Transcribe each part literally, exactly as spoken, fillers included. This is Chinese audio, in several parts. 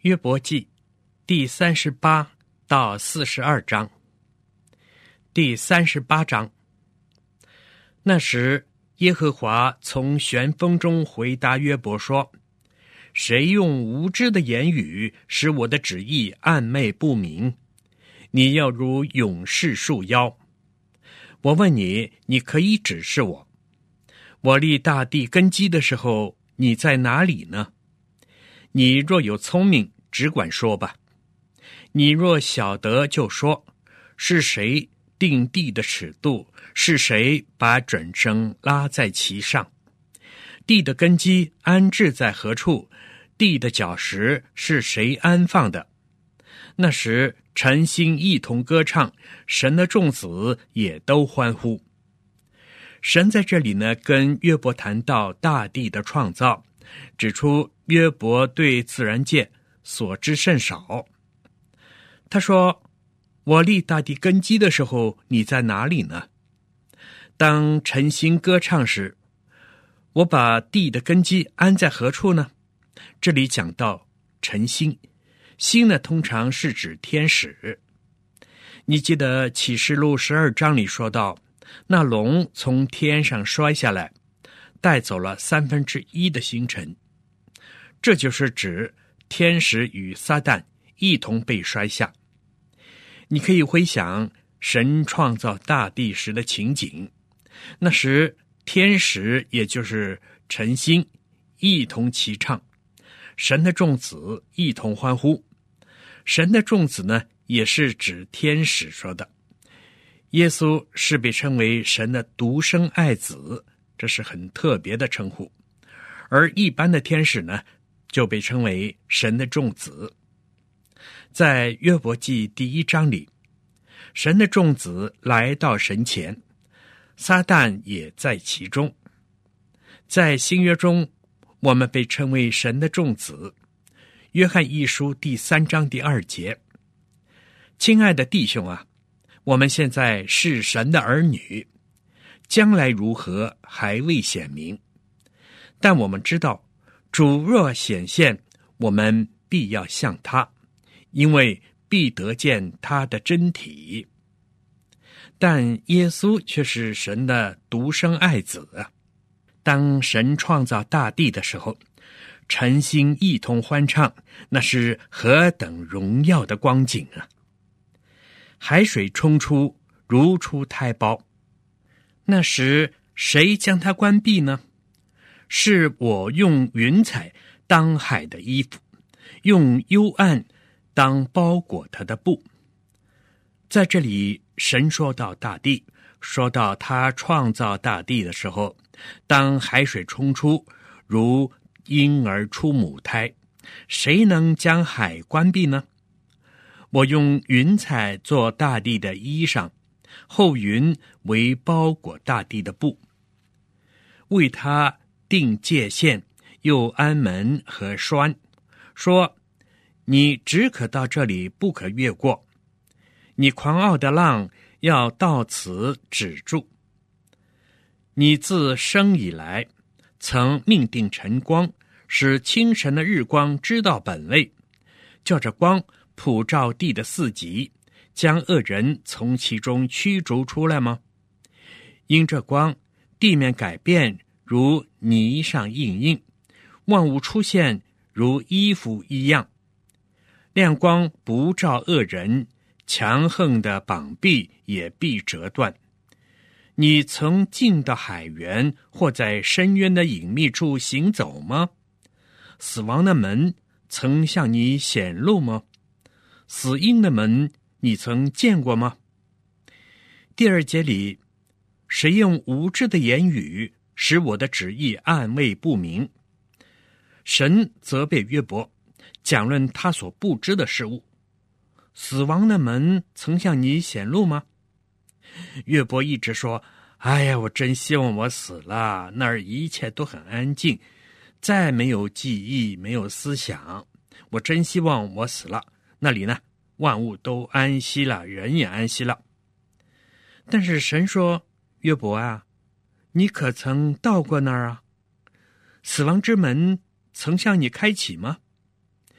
约伯记第三十八到四十二章。第三十八章，那时耶和华从旋风中回答约伯说：谁用无知的言语使我的旨意暗昧不明？你要如勇士束腰。我问你，你可以指示我。我立大地根基的时候，你在哪里呢？你若有聪明，只管说吧。你若晓得，就说：是谁定地的尺度？是谁把准绳拉在其上？地的根基安置在何处？地的脚石是谁安放的？那时晨星一同歌唱，神的众子也都欢呼。神在这里呢，跟约伯谈到大地的创造，指出约伯对自然界所知甚少。他说：我立大地根基的时候，你在哪里呢？当晨星歌唱时，我把地的根基安在何处呢？这里讲到晨星，星呢通常是指天使。你记得启示录十二章里说到，那龙从天上摔下来，带走了三分之一的星辰。这就是指天使与撒旦一同被摔下。你可以回想神创造大地时的情景，那时天使也就是晨星一同齐唱，神的众子一同欢呼。神的众子呢，也是指天使说的。耶稣是被称为神的独生爱子，这是很特别的称呼。而一般的天使呢，就被称为神的众子。在约伯记第一章里，神的众子来到神前，撒旦也在其中。在新约中，我们被称为神的众子。约翰一书第三章第二节：亲爱的弟兄啊，我们现在是神的儿女，将来如何还未显明，但我们知道主若显现，我们必要像他，因为必得见他的真体。但耶稣却是神的独生爱子啊！当神创造大地的时候，晨星一同欢唱，那是何等荣耀的光景啊！海水冲出，如出胎胞。那时谁将它关闭呢？是我用云彩当海的衣服，用幽暗当包裹它的布。在这里，神说到大地，说到他创造大地的时候，当海水冲出，如婴儿出母胎，谁能将海关闭呢？我用云彩做大地的衣裳，后云为包裹大地的布，为他定界限，又安门和栓，说：你只可到这里，不可越过。你狂傲的浪要到此止住。你自生以来，曾命定晨光，使清晨的日光知道本位，叫这光普照地的四极，将恶人从其中驱逐出来吗？因这光，地面改变如泥上印印，万物出现如衣服一样。亮光不照恶人，强横的膀臂也必折断。你曾进到海源，或在深渊的隐秘处行走吗？死亡的门曾向你显露吗？死荫的门你曾见过吗？第二节里，谁用无知的言语使我的旨意暗昧不明？神责备约伯，讲论他所不知的事物。死亡的门曾向你显露吗？约伯一直说：哎呀，我真希望我死了，那儿一切都很安静，再没有记忆，没有思想。我真希望我死了，那里呢，万物都安息了，人也安息了。但是神说：约伯啊，你可曾到过那儿啊？死亡之门曾向你开启吗？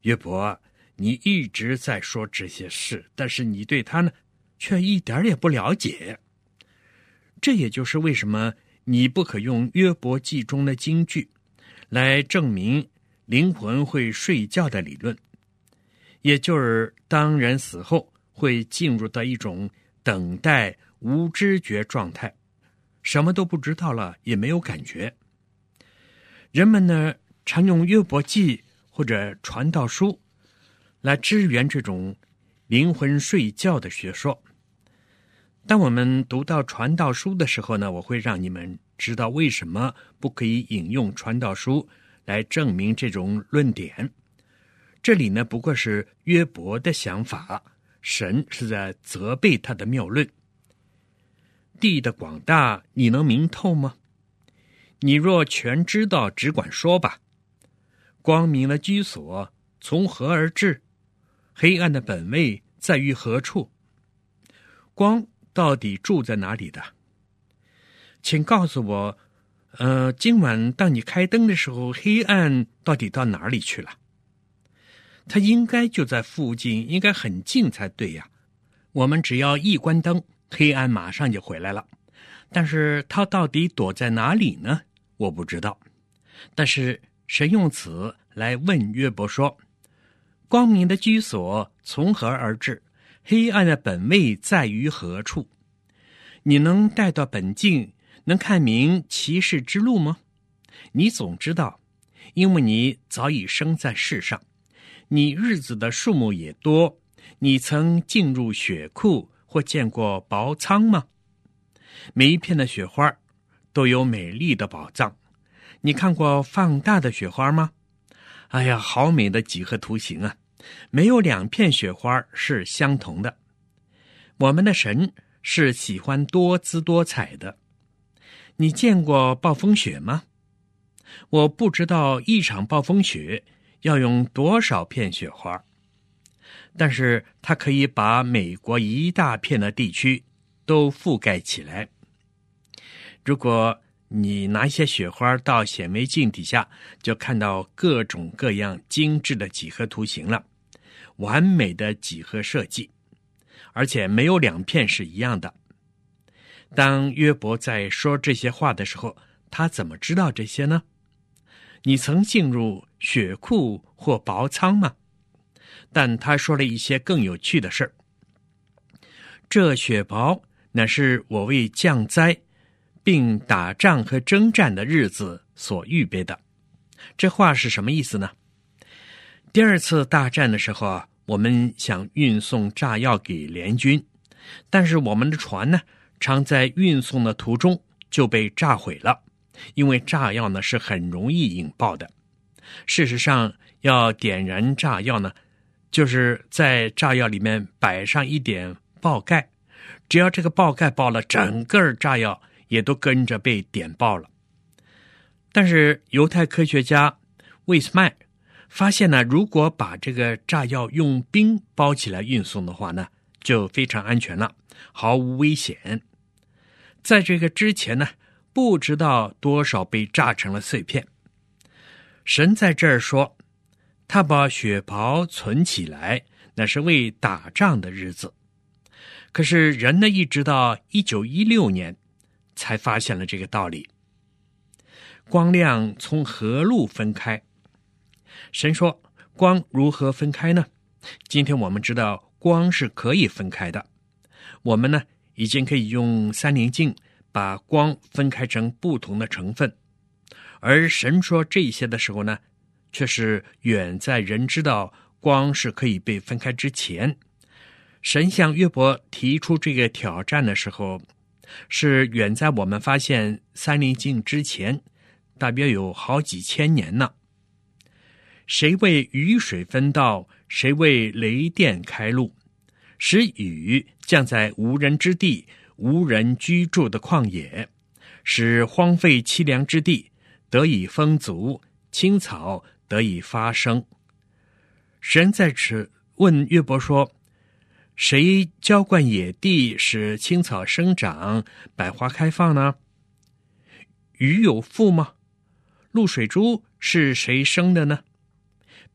约伯，你一直在说这些事，但是你对他呢，却一点也不了解。这也就是为什么你不可用约伯记中的金句来证明灵魂会睡觉的理论，也就是当人死后会进入到一种等待无知觉状态，什么都不知道了，也没有感觉。人们呢，常用约伯记或者传道书来支援这种灵魂睡觉的学说。当我们读到传道书的时候呢，我会让你们知道为什么不可以引用传道书来证明这种论点。这里呢，不过是约伯的想法，神是在责备他的谬论。地的广大，你能明透吗？你若全知道，只管说吧。光明的居所从何而至？黑暗的本位在于何处？光到底住在哪里的？请告诉我，呃，今晚当你开灯的时候，黑暗到底到哪里去了？它应该就在附近，应该很近才对呀。我们只要一关灯，黑暗马上就回来了。但是它到底躲在哪里呢？我不知道。但是神用此来问约伯说，光明的居所从何而至？黑暗的本位在于何处？你能带到本境，能看明其事之路吗？你总知道，因为你早已生在世上，你日子的数目也多。你曾进入雪库或见过雹仓吗？每一片的雪花都有美丽的宝藏。你看过放大的雪花吗？哎呀，好美的几何图形啊！没有两片雪花是相同的。我们的神是喜欢多姿多彩的。你见过暴风雪吗？我不知道一场暴风雪要用多少片雪花，但是它可以把美国一大片的地区都覆盖起来。如果你拿一些雪花到显微镜底下，就看到各种各样精致的几何图形了，完美的几何设计，而且没有两片是一样的。当约伯在说这些话的时候，他怎么知道这些呢？你曾进入雪库或雹仓吗？但他说了一些更有趣的事儿。这雪雹乃是我为降灾并打仗和征战的日子所预备的。这话是什么意思呢？第二次大战的时候啊，我们想运送炸药给联军，但是我们的船呢，常在运送的途中就被炸毁了，因为炸药呢是很容易引爆的。事实上，要点燃炸药呢，就是在炸药里面摆上一点爆盖，只要这个爆盖爆了，整个炸药也都跟着被点爆了。但是犹太科学家魏斯麦发现呢，如果把这个炸药用冰包起来运送的话呢，就非常安全了，毫无危险。在这个之前呢，不知道多少被炸成了碎片。神在这儿说，他把雪雹存起来，那是为打仗的日子。可是人呢，一直到一九一六年才发现了这个道理。光亮从何路分开？神说，光如何分开呢？今天我们知道光是可以分开的。我们呢，已经可以用三棱镜把光分开成不同的成分。而神说这些的时候呢，却是远在人知道光是可以被分开之前。神向约伯提出这个挑战的时候，是远在我们发现三棱镜之前，大约有好几千年呢。谁为雨水分道？谁为雷电开路？使雨降在无人之地，无人居住的旷野，使荒废凄凉之地得以丰足，青草得以发生。神在此问约伯说，谁浇灌野地，使青草生长，百花开放呢？雨有父吗？露水珠是谁生的呢？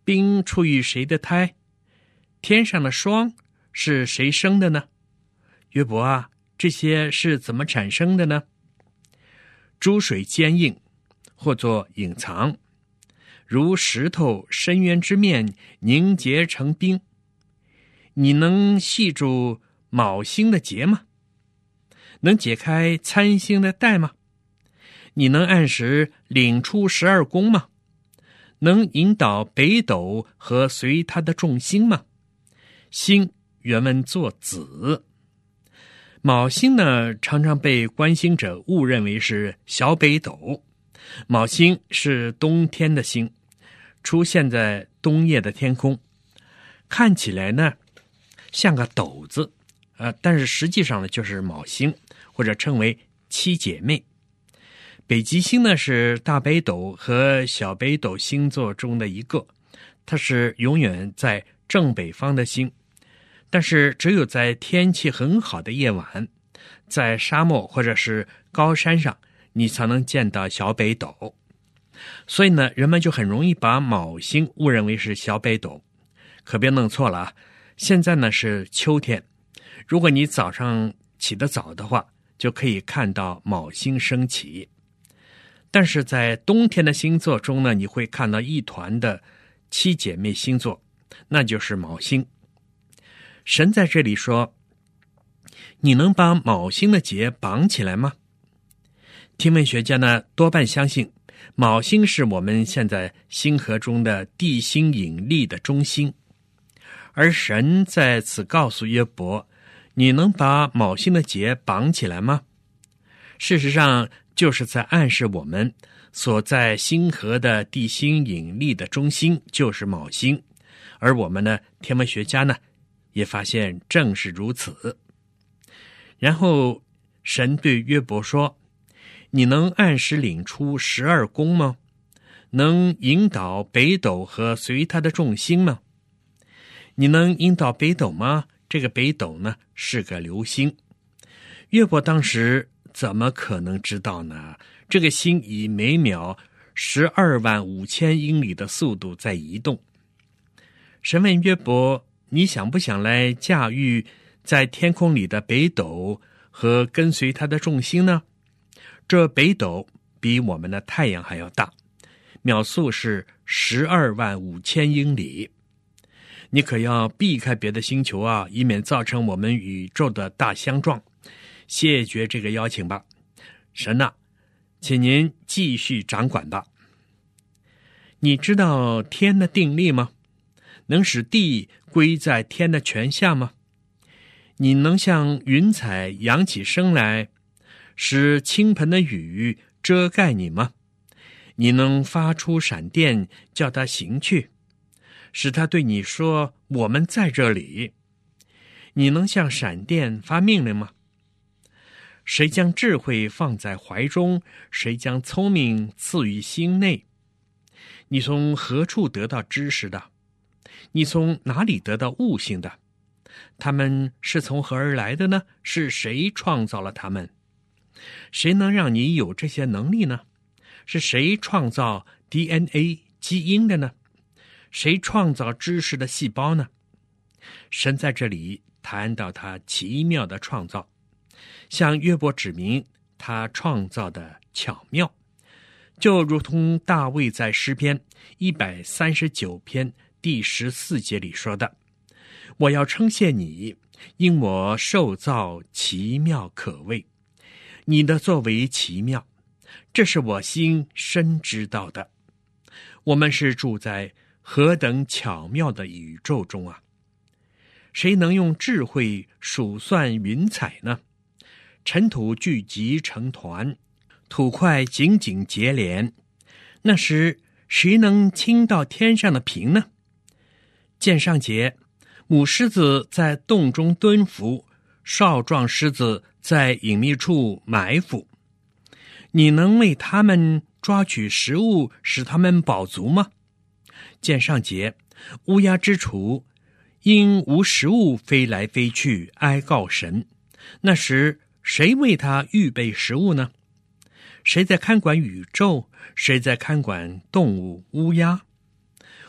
冰出于谁的胎？天上的霜是谁生的呢？约伯啊，这些是怎么产生的呢？诸水坚硬，或作隐藏，如石头深渊之面凝结成冰。你能系住卯星的结吗？能解开参星的带吗？你能按时领出十二宫吗？能引导北斗和随它的众星吗？星原文作子。卯星呢，常常被观星者误认为是小北斗。卯星是冬天的星，出现在冬夜的天空，看起来呢像个斗字，呃，但是实际上呢就是卯星，或者称为七姐妹。北极星呢是大北斗和小北斗星座中的一个，它是永远在正北方的星，但是只有在天气很好的夜晚，在沙漠或者是高山上，你才能见到小北斗。所以呢，人们就很容易把卯星误认为是小北斗。可别弄错了啊！现在呢是秋天，如果你早上起得早的话，就可以看到卯星升起。但是在冬天的星座中呢，你会看到一团的七姐妹星座，那就是卯星。神在这里说，你能把卯星的结绑起来吗？天文学家呢多半相信卯星是我们现在星河中的地心引力的中心，而神在此告诉约伯，你能把卯星的结绑起来吗？事实上就是在暗示我们所在星河的地心引力的中心就是卯星，而我们呢天文学家呢也发现正是如此。然后神对约伯说，你能按时领出十二宫吗？能引导北斗和随他的众星吗？你能引导北斗吗？这个北斗呢是个流星。约伯当时怎么可能知道呢？这个星以每秒十二万五千英里的速度在移动。神问约伯，你想不想来驾驭在天空里的北斗和跟随他的众星呢？这北斗比我们的太阳还要大，秒速是十二万五千英里。你可要避开别的星球啊，以免造成我们宇宙的大相撞。谢绝这个邀请吧，神啊，请您继续掌管吧。你知道天的定力吗？能使地归在天的权下吗？你能像云彩扬起声来，使倾盆的雨遮盖你吗？你能发出闪电，叫它行去，使它对你说，我们在这里。你能向闪电发命令吗？谁将智慧放在怀中？谁将聪明赐予心内？你从何处得到知识的？你从哪里得到悟性的？他们是从何而来的呢？是谁创造了他们？谁能让你有这些能力呢？是谁创造 D N A 基因的呢？谁创造知识的细胞呢？神在这里谈到他奇妙的创造，向约伯指明他创造的巧妙，就如同大卫在诗篇一百三十九篇第十四节里说的，我要称谢你，因我受造奇妙可畏，你的作为奇妙，这是我心深知道的。我们是住在何等巧妙的宇宙中啊！谁能用智慧数算云彩呢？尘土聚集成团，土块紧紧结连，那时谁能倾到天上的平呢？见上节，母狮子在洞中蹲伏，少壮狮子在隐秘处埋伏。你能为他们抓取食物，使他们饱足吗？见上节，乌鸦之雏因无食物飞来飞去，哀告神。那时谁为他预备食物呢？谁在看管宇宙？谁在看管动物乌鸦？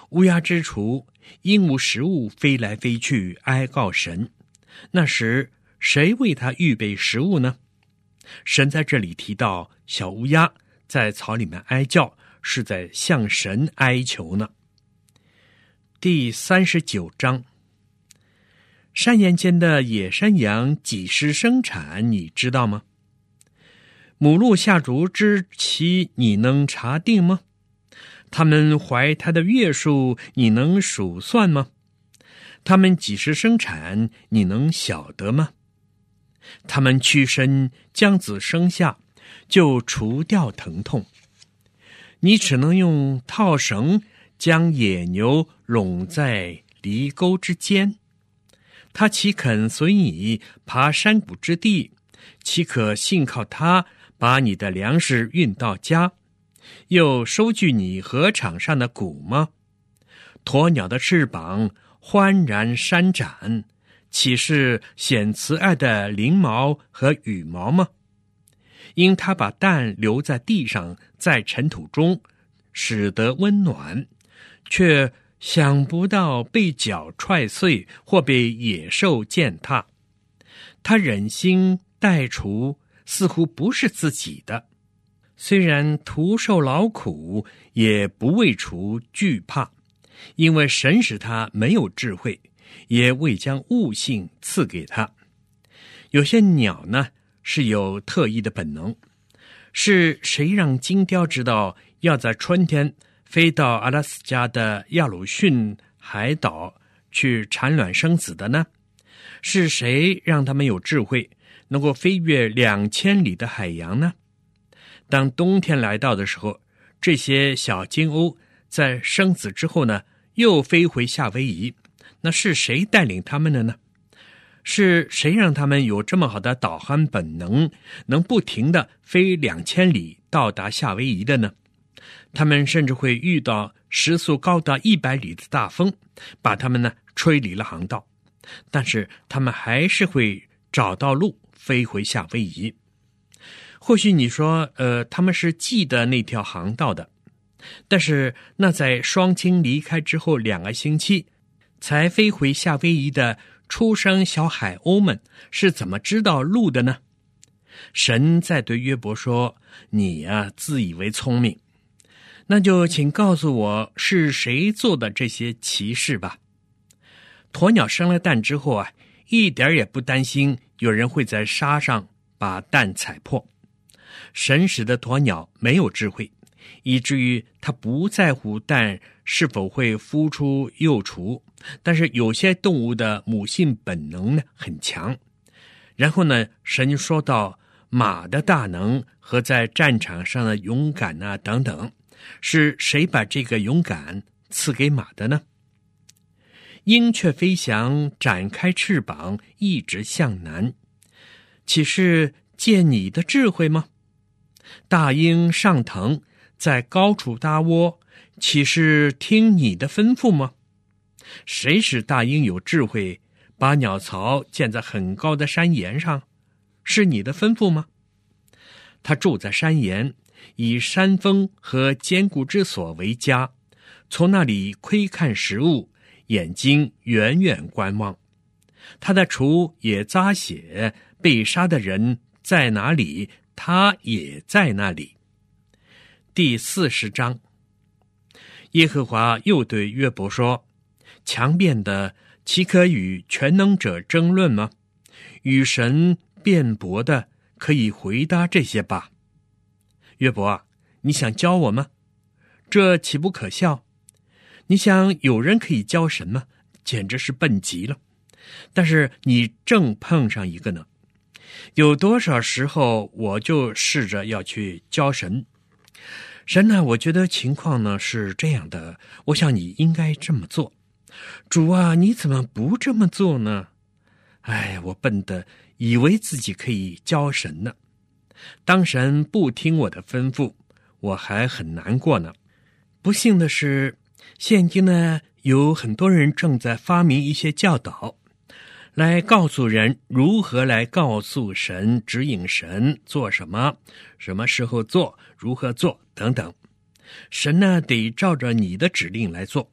乌鸦之雏因无食物飞来飞去哀告神，那时谁为他预备食物呢？神在这里提到小乌鸦在草里面哀叫，是在向神哀求呢。第三十九章，山岩间的野山羊几时生产，你知道吗？母鹿下雏之期，你能查定吗？他们怀胎的月数，你能数算吗？他们几时生产，你能晓得吗？他们屈身将子生下，就除掉疼痛。你只能用套绳将野牛拢在犁沟之间，他岂肯随你爬山谷之地？岂可信靠他把你的粮食运到家，又收据你禾场上的谷吗？鸵鸟的翅膀欢然扇展，岂是显慈爱的翎毛和羽毛吗？因他把蛋留在地上，在尘土中，使得温暖，却想不到被脚踹碎或被野兽践踏。他忍心待除，似乎不是自己的，虽然徒受劳苦，也不为除惧怕，因为神使他没有智慧，也未将悟性赐给他。有些鸟呢，是有特异的本能。是谁让金雕知道要在春天飞到阿拉斯加的亚鲁逊海岛去产卵生子的呢？是谁让他们有智慧，能够飞越两千里的海洋呢？当冬天来到的时候，这些小金鸥在生子之后呢，又飞回夏威夷。那是谁带领他们的呢？是谁让他们有这么好的导航本能，能不停地飞两千里到达夏威夷的呢？他们甚至会遇到时速高达一百里的大风，把他们呢吹离了航道，但是他们还是会找到路飞回夏威夷。或许你说，呃，他们是记得那条航道的，但是那在双亲离开之后两个星期才飞回夏威夷的出生小海鸥们是怎么知道路的呢？神在对约伯说，你啊自以为聪明，那就请告诉我是谁做的这些奇事吧。鸵鸟生了蛋之后啊，一点也不担心有人会在沙上把蛋踩破。神使的鸵鸟没有智慧，以至于他不在乎蛋是否会孵出幼雏，但是有些动物的母性本能呢很强。然后呢，神说到马的大能和在战场上的勇敢啊等等，是谁把这个勇敢赐给马的呢？鹰雀飞翔，展开翅膀，一直向南，岂是借你的智慧吗？大鹰上腾，在高处搭窝，岂是听你的吩咐吗？谁使大鹰有智慧，把鸟巢建在很高的山岩上？是你的吩咐吗？他住在山岩，以山峰和坚固之所为家，从那里窥看食物，眼睛远远观望。他的雏也咂血，被杀的人在哪里，他也在那里。第四十章，耶和华又对约伯说，强辩的岂可与全能者争论吗？与神辩驳的可以回答这些吧。约伯啊，你想教我吗？这岂不可笑？你想有人可以教神吗？简直是笨极了。但是你正碰上一个呢。有多少时候我就试着要去教神。神呢，我觉得情况呢是这样的，我想你应该这么做。主啊，你怎么不这么做呢？哎，我笨的以为自己可以教神呢。当神不听我的吩咐，我还很难过呢。不幸的是，现今呢有很多人正在发明一些教导，来告诉人如何来告诉神，指引神做什么，什么时候做，如何做等等。神呢得照着你的指令来做。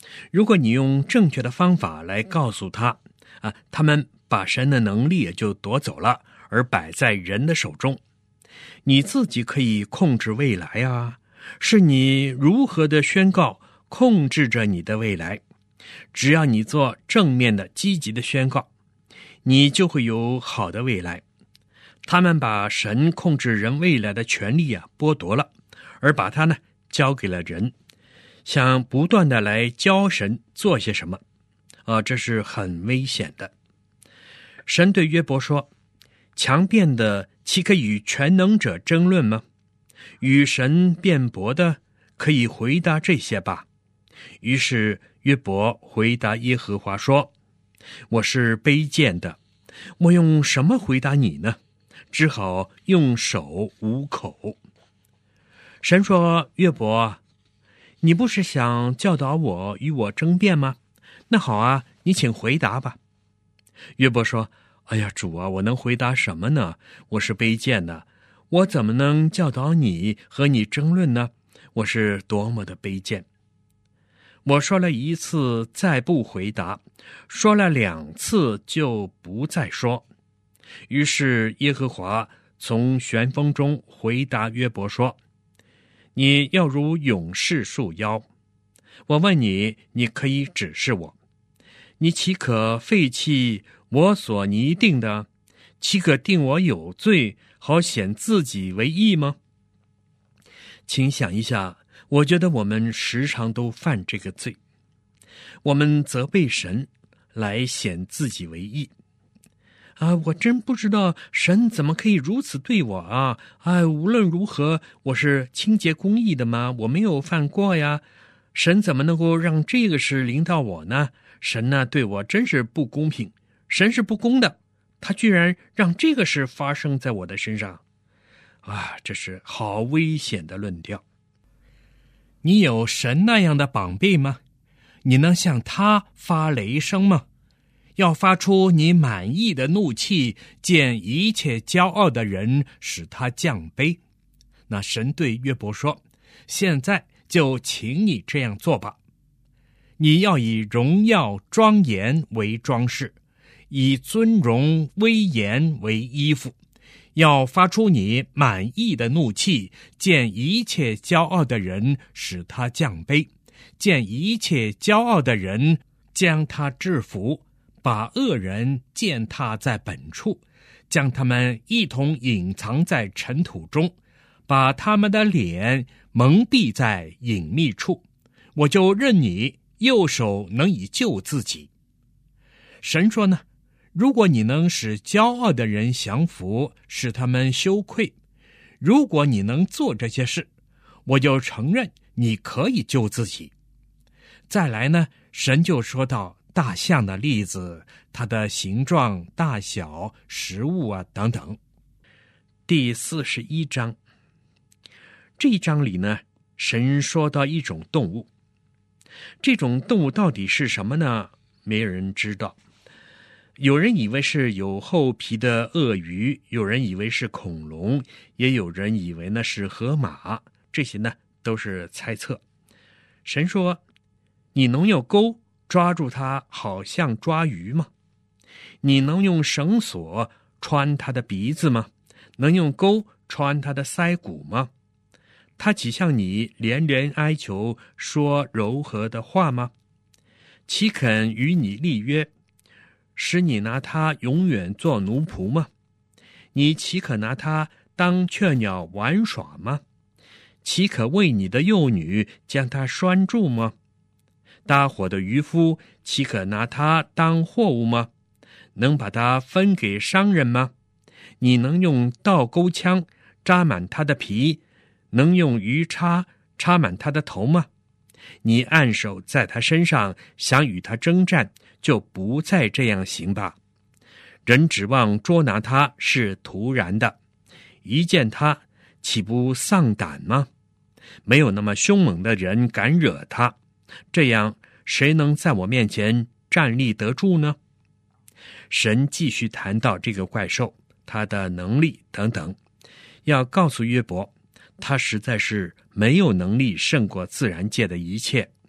如果你用正确的方法来告诉他啊，他们把神的能力也就夺走了，而摆在人的手中。你自己可以控制未来啊，是你如何的宣告控制着你的未来。只要你做正面的积极的宣告，你就会有好的未来。他们把神控制人未来的权利啊剥夺了，而把它呢交给了人，想不断的来教神做些什么啊，这是很危险的。神对约伯说，强辩的岂可与全能者争论吗？与神辩驳的可以回答这些吧。于是约伯回答耶和华说，我是卑贱的，我用什么回答你呢？只好用手捂口。神说，约伯，你不是想教导我与我争辩吗？那好啊，你请回答吧。约伯说，哎呀，主啊，我能回答什么呢？我是卑贱的，我怎么能教导你和你争论呢？我是多么的卑贱。我说了一次再不回答，说了两次就不再说。于是耶和华从旋风中回答约伯说，你要如勇士束腰。我问你，你可以指示我，你岂可废弃我所拟定的？岂可定我有罪，好显自己为义吗？请想一下，我觉得我们时常都犯这个罪，我们责备神来显自己为义啊！我真不知道神怎么可以如此对我啊！哎，无论如何，我是清洁公义的吗？我没有犯过呀，神怎么能够让这个事临到我呢？神呢，对我真是不公平，神是不公的，他居然让这个事发生在我的身上啊！这是好危险的论调。 你有神那样的膀臂吗？你能向他发雷声吗？要发出你满意的怒气，见一切骄傲的人，使他降卑。那神对约伯说，现在就请你这样做吧。你要以荣耀庄严为装饰，以尊荣威严为衣服，要发出你满意的怒气，见一切骄傲的人，使他降卑，见一切骄傲的人，将他制服，把恶人践踏在本处，将他们一同隐藏在尘土中，把他们的脸蒙蔽在隐秘处。我就任你右手能以救自己。神说呢，如果你能使骄傲的人降服，使他们羞愧，如果你能做这些事，我就承认你可以救自己。再来呢，神就说到大象的例子，它的形状、大小、食物啊等等。 第四十一章，这一章里呢，神说到一种动物，这种动物到底是什么呢？没有人知道。有人以为是有厚皮的鳄鱼，有人以为是恐龙，也有人以为呢是河马，这些呢都是猜测。神说，你能用钩抓住它，好像抓鱼吗？你能用绳索穿它的鼻子吗？能用钩穿它的腮骨吗？他岂向你连连哀求，说柔和的话吗？岂肯与你立约，使你拿他永远做奴仆吗？你岂可拿他当雀鸟玩耍吗？岂可为你的幼女将他拴住吗？搭伙的渔夫岂可拿他当货物吗？能把他分给商人吗？你能用倒钩枪扎满他的皮，能用鱼叉插满他的头吗？你按手在他身上，想与他征战，就不再这样行吧。人指望捉拿他是突然的，一见他岂不丧胆吗？没有那么凶猛的人敢惹他，这样谁能在我面前站立得住呢？神继续谈到这个怪兽，他的能力等等，要告诉约伯，他实在是没有能力胜过自然界的一切。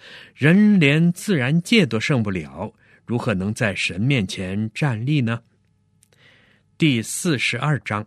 人连自然界都胜不了，如何能在神面前站立呢？第四十二章，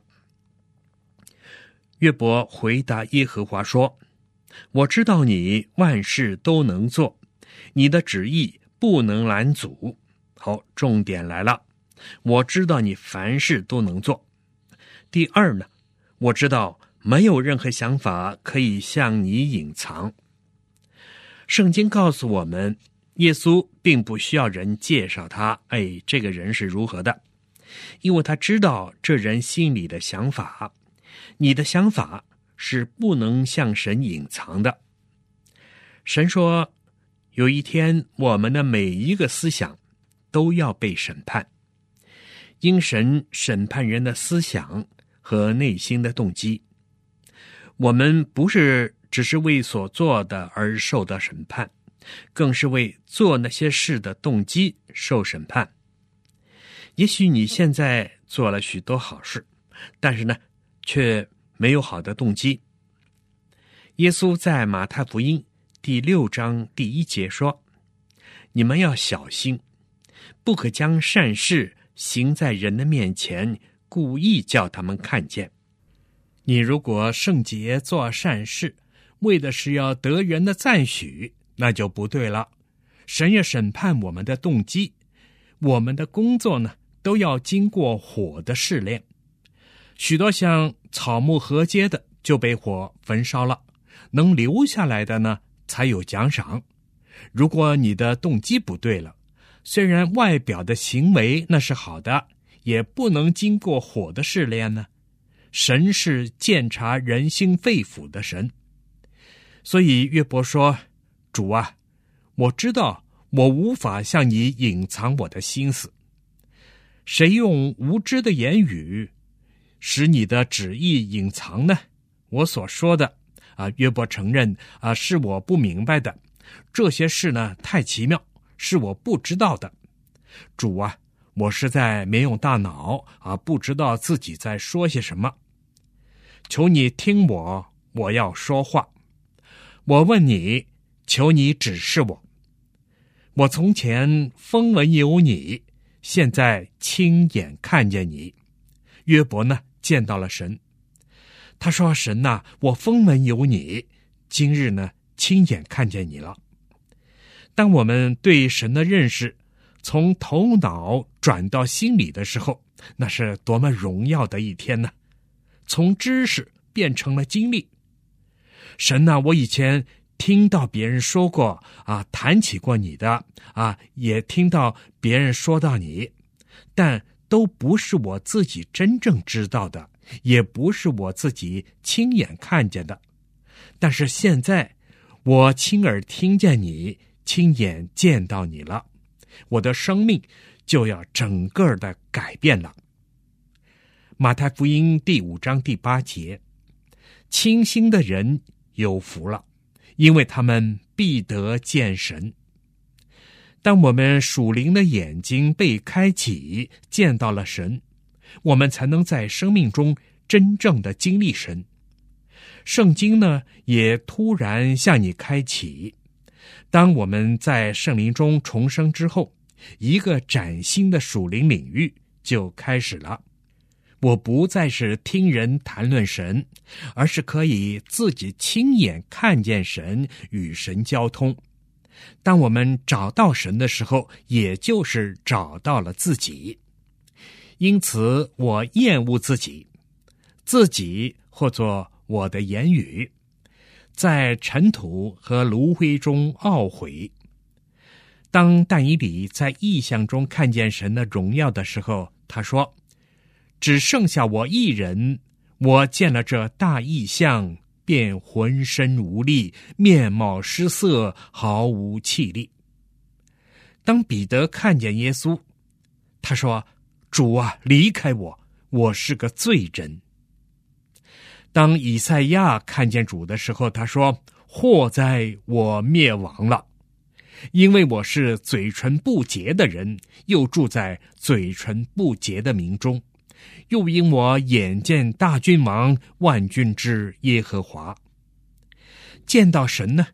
约伯回答耶和华说：我知道你万事都能做，你的旨意不能拦阻。好，重点来了，我知道你凡事都能做。第二呢，我知道没有任何想法可以向你隐藏。圣经告诉我们，耶稣并不需要人介绍他，哎，这个人是如何的，因为他知道这人心里的想法。你的想法是不能向神隐藏的。神说，有一天我们的每一个思想都要被审判，因神审判人的思想和内心的动机。我们不是只是为所做的而受到审判，更是为做那些事的动机受审判。也许你现在做了许多好事，但是呢，却没有好的动机。耶稣在马太福音第六章第一节说：你们要小心，不可将善事行在人的面前，故意叫他们看见。 你如果圣洁做善事，为的是要得人的赞许，那就不对了。神也审判我们的动机，我们的工作呢，都要经过火的试炼。许多像草木禾秸的就被火焚烧了，能留下来的呢，才有奖赏。如果你的动机不对了，虽然外表的行为那是好的，也不能经过火的试炼呢。神是鉴察人心肺腑的神。所以约伯说：主啊，我知道我无法向你隐藏我的心思。谁用无知的言语使你的旨意隐藏呢？我所说的啊，约伯承认啊，是我不明白的，这些事呢太奇妙，是我不知道的。主啊，我实在没用大脑啊，不知道自己在说些什么。求你听我，我要说话。我问你，求你指示我。我从前风闻有你，现在亲眼看见你。约伯呢，见到了神。他说：神啊，我风闻有你，今日呢，亲眼看见你了。当我们对神的认识从头脑转到心里的时候，那是多么荣耀的一天呢！从知识变成了经历。神啊，我以前听到别人说过啊，谈起过你的啊，也听到别人说到你，但都不是我自己真正知道的，也不是我自己亲眼看见的。但是现在我亲耳听见你，亲眼见到你了，我的生命就要整个的改变了。马太福音第五章第八节，清心的人有福了，因为他们必得见神。当我们属灵的眼睛被开启，见到了神，我们才能在生命中真正的经历神。圣经呢，也突然向你开启。当我们在圣灵中重生之后，一个崭新的属灵领域就开始了。我不再是听人谈论神，而是可以自己亲眼看见神，与神交通。当我们找到神的时候，也就是找到了自己。因此我厌恶自己，自己或作我的言语，在尘土和炉灰中懊悔。当但以理在异象中看见神的荣耀的时候，他说：只剩下我一人，我见了这大异象，便浑身无力，面貌失色，毫无气力。当彼得看见耶稣，他说：主啊，离开我，我是个罪人。当以赛亚看见主的时候，他说：祸哉，我灭亡了，因为我是嘴唇不洁的人，又住在嘴唇不洁的民中，又因我眼见大君王万军之耶和华。见到神呢，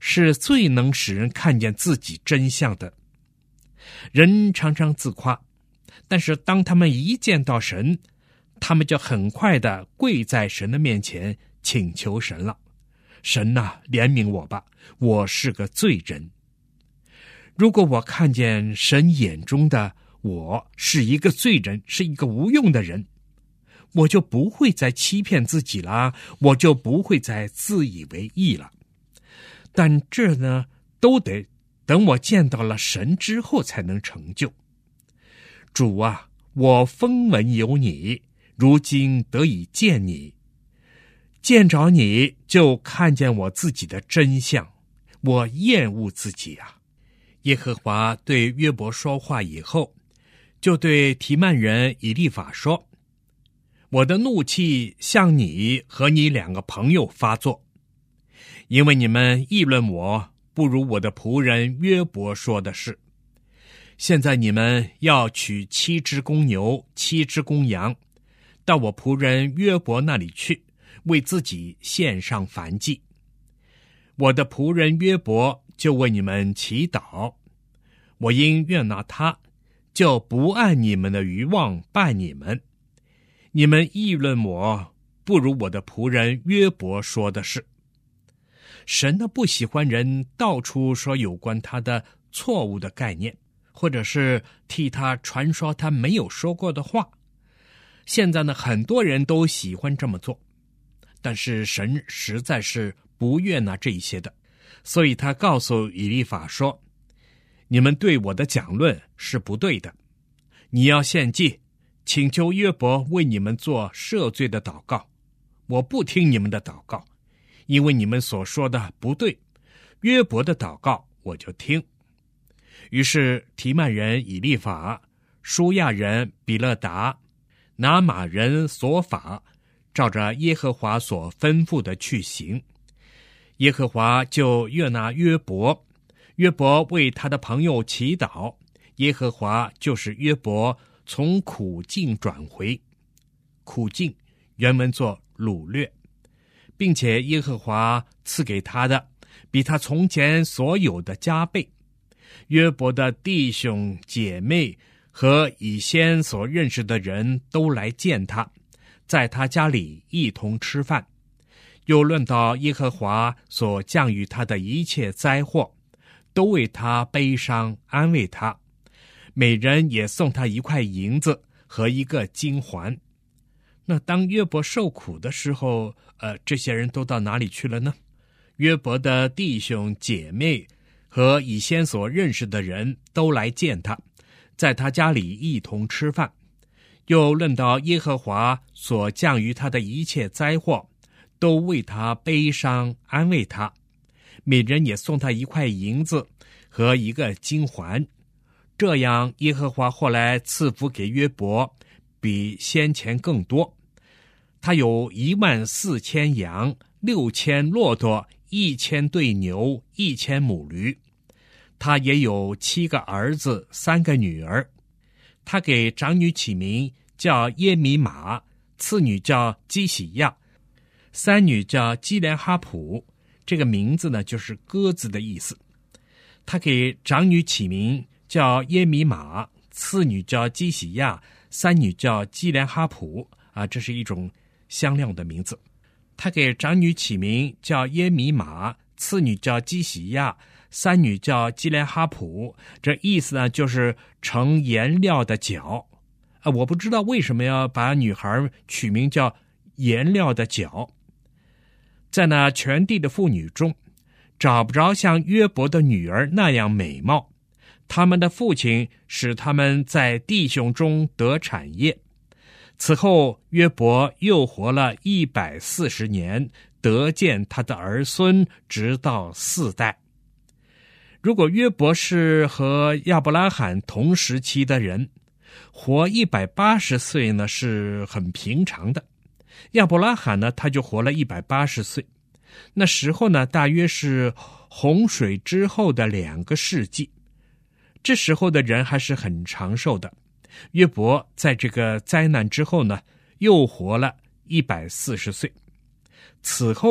是最能使人看见自己真相的。人常常自夸，但是当他们一见到神，他们就很快地跪在神的面前请求神了。神啊，怜悯我吧，我是个罪人。如果我看见神眼中的我是一个罪人，是一个无用的人，我就不会再欺骗自己了，我就不会再自以为义了。但这呢，都得等我见到了神之后才能成就。主啊，我风闻有你，如今得以见你，见着你就看见我自己的真相，我厌恶自己啊。耶和华对约伯说话以后，就对提曼人以利法说，我的怒气向你和你两个朋友发作，因为你们议论我不如我的仆人约伯说的是。现在你们要取七只公牛，七只公羊，到我仆人约伯那里去，为自己献上燔祭。我的仆人约伯就为你们祈祷，我因悦纳他，就不按你们的愚妄拜你们。你们议论我不如我的仆人约伯说的是。神呢，不喜欢人到处说有关他的错误的概念，或者是替他传说他没有说过的话。现在呢，很多人都喜欢这么做，但是神实在是不悦纳这一些的，所以他告诉以利法说，你们对我的讲论是不对的，你要献祭，请求约伯为你们做赦罪的祷告，我不听你们的祷告，因为你们所说的不对，约伯的祷告我就听。于是提曼人以利法、舒亚人比勒达、拿马人所法，照着耶和华所吩咐的去行。耶和华就悦纳约伯，约伯为他的朋友祈祷，耶和华就是约伯从苦境转回。苦境原文作掳掠，并且耶和华赐给他的比他从前所有的加倍。约伯的弟兄姐妹和以先所认识的人都来见他，在他家里一同吃饭。又论到耶和华所降于他的一切灾祸，都为他悲伤安慰他，每人也送他一块银子和一个金环。那当约伯受苦的时候，呃，这些人都到哪里去了呢？约伯的弟兄姐妹和以先所认识的人都来见他，在他家里一同吃饭。又论到耶和华所降于他的一切灾祸，都为他悲伤安慰他，每人也送他一块银子和一个金环。这样耶和华后来赐福给约伯，比先前更多。他有一万四千羊，六千骆驼，一千对牛，一千母驴。他也有七个儿子，三个女儿。他给长女起名叫耶米玛，次女叫基喜亚，三女叫基连哈普。这个名字呢，就是鸽子的意思。他给长女起名叫耶米玛，次女叫基喜亚，三女叫基连哈普啊，这是一种香料的名字。他给长女起名叫耶米玛，次女叫基喜亚，三女叫基连哈普。这意思呢，就是盛颜料的角啊。我不知道为什么要把女孩取名叫颜料的角。在那全地的妇女中，找不着像约伯的女儿那样美貌。他们的父亲使他们在弟兄中得产业。此后约伯又活了一百四十年，得见他的儿孙，直到四代。如果约伯是和亚伯拉罕同时期的人，活一百八十岁呢，是很平常的。亚伯拉罕呢，他就活了一百八十岁，那时候呢，大约是洪水之后的两个世纪。这时候的人还是很长寿的。约伯在这个灾难之后呢，又活了一百四十岁。此后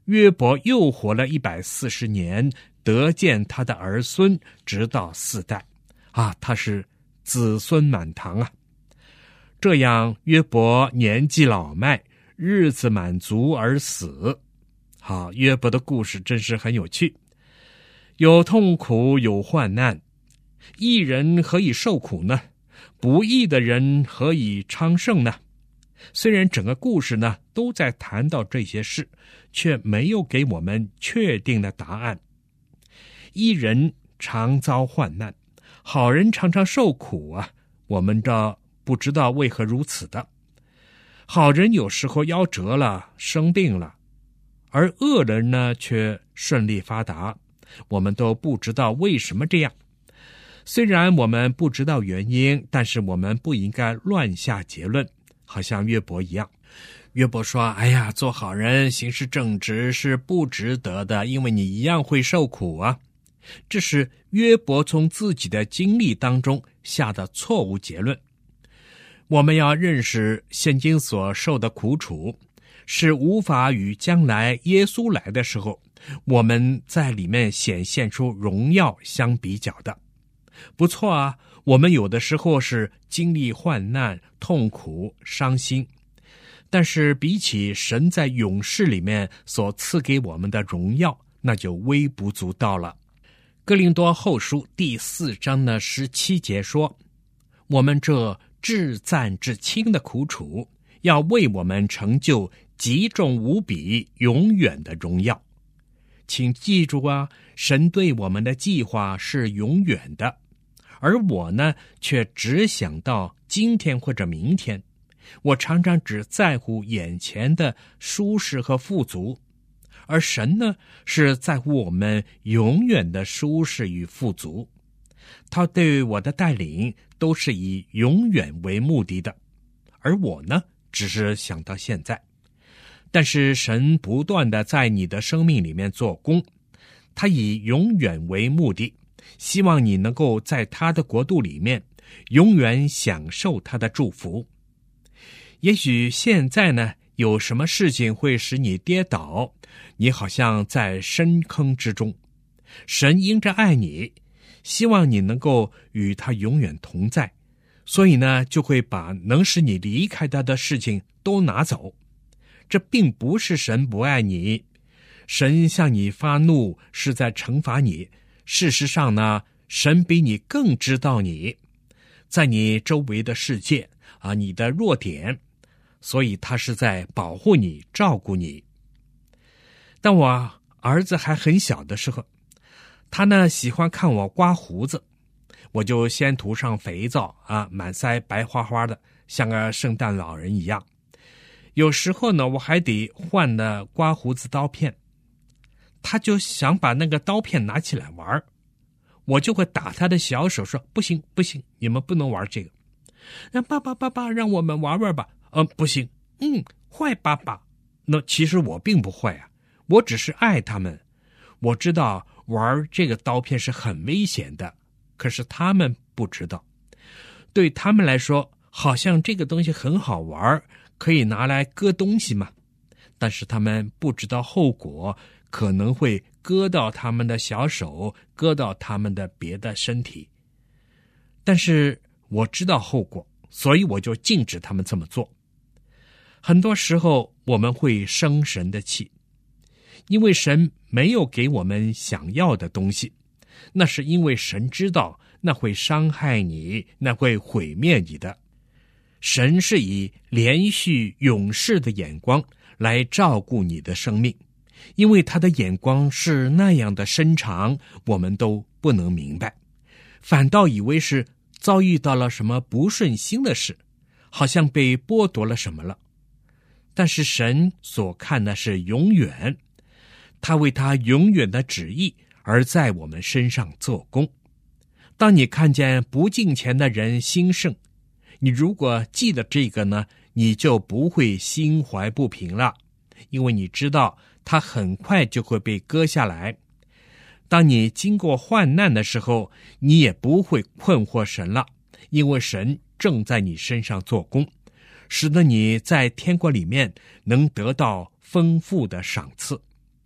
约伯又活了一百四十年，得见他的儿孙，直到四代啊，他是子孙满堂啊。这样约伯年纪老迈，日子满足而死。好，约伯的故事真是很有趣，有痛苦，有患难。义人何以受苦呢？不义的人何以昌盛呢？虽然整个故事呢都在谈到这些事，却没有给我们确定的答案。义人常遭患难，好人常常受苦啊，我们这不知道为何如此的。好人有时候夭折了，生病了，而恶人呢却顺利发达，我们都不知道为什么这样。虽然我们不知道原因，但是我们不应该乱下结论，好像约伯一样。约伯说，哎呀，做好人行事正直是不值得的，因为你一样会受苦啊。这是约伯从自己的经历当中下的错误结论。我们要认识现今所受的苦楚，是无法与将来耶稣来的时候，我们在里面显现出荣耀相比较的。不错啊，我们有的时候是经历患难、痛苦、伤心，但是比起神在永世里面所赐给我们的荣耀，那就微不足道了。哥林多后书第四章的十七节说，我们这至暂至轻的苦楚，要为我们成就极重无比、永远的荣耀。请记住啊，神对我们的计划是永远的，而我呢，却只想到今天或者明天。我常常只在乎眼前的舒适和富足，而神呢，是在乎我们永远的舒适与富足。他对我的带领都是以永远为目的的，而我呢，只是想到现在。但是神不断的在你的生命里面做工，他以永远为目的，希望你能够在他的国度里面永远享受他的祝福。也许现在呢，有什么事情会使你跌倒，你好像在深坑之中，神因着爱你，希望你能够与他永远同在，所以呢，就会把能使你离开他的事情都拿走。这并不是神不爱你，神向你发怒是在惩罚你。事实上呢，神比你更知道你，在你周围的世界啊，你的弱点，所以他是在保护你、照顾你。当我儿子还很小的时候，他呢喜欢看我刮胡子，我就先涂上肥皂啊，满腮白花花的，像个圣诞老人一样。有时候呢，我还得换那刮胡子刀片，他就想把那个刀片拿起来玩，我就会打他的小手说，不行不行，你们不能玩这个。那爸爸爸爸让我们玩玩吧，呃，不行，嗯，坏爸爸。那其实我并不坏啊，我只是爱他们。我知道玩这个刀片是很危险的，可是他们不知道。对他们来说，好像这个东西很好玩，可以拿来割东西嘛，但是他们不知道后果，可能会割到他们的小手，割到他们的别的身体。但是我知道后果，所以我就禁止他们这么做。很多时候我们会生神的气，因为神没有给我们想要的东西，那是因为神知道那会伤害你，那会毁灭你的。神是以连续永世的眼光来照顾你的生命，因为他的眼光是那样的深长，我们都不能明白，反倒以为是遭遇到了什么不顺心的事，好像被剥夺了什么了。但是神所看的是永远，他为他永远的旨意而在我们身上做工。当你看见不敬虔的人兴盛，你如果记得这个呢，你就不会心怀不平了，因为你知道他很快就会被割下来。当你经过患难的时候，你也不会困惑神了，因为神正在你身上做工，使得你在天国里面能得到丰富的赏赐。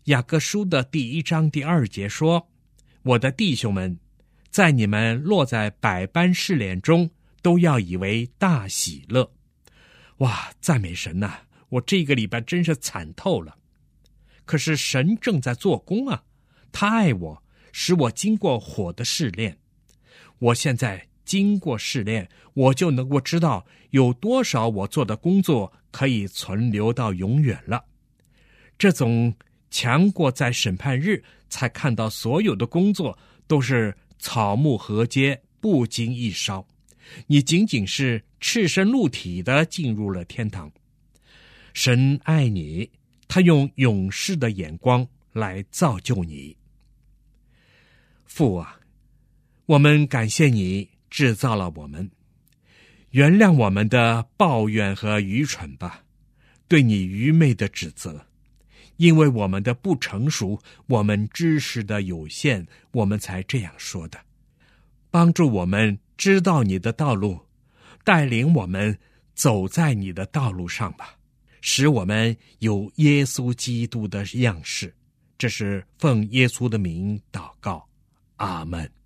雅各书的第一章第二节说：我的弟兄们，在你们落在百般试炼中，都要以为大喜乐。哇，赞美神呐、啊！我这个礼拜真是惨透了。可是神正在做工啊，他爱我，使我经过火的试炼。我现在经过试炼，我就能够知道有多少我做的工作可以存留到永远了。这总强过在审判日才看到所有的工作都是草木禾秸，不经一烧。你仅仅是赤身露体的进入了天堂。神爱你，他用永世的眼光来造就你。父啊，我们感谢你制造了我们，原谅我们的抱怨和愚蠢吧，对你愚昧的指责。因为我们的不成熟，我们知识的有限，我们才这样说的。帮助我们知道你的道路，带领我们走在你的道路上吧，使我们有耶稣基督的样式。这是奉耶稣的名祷告，阿们。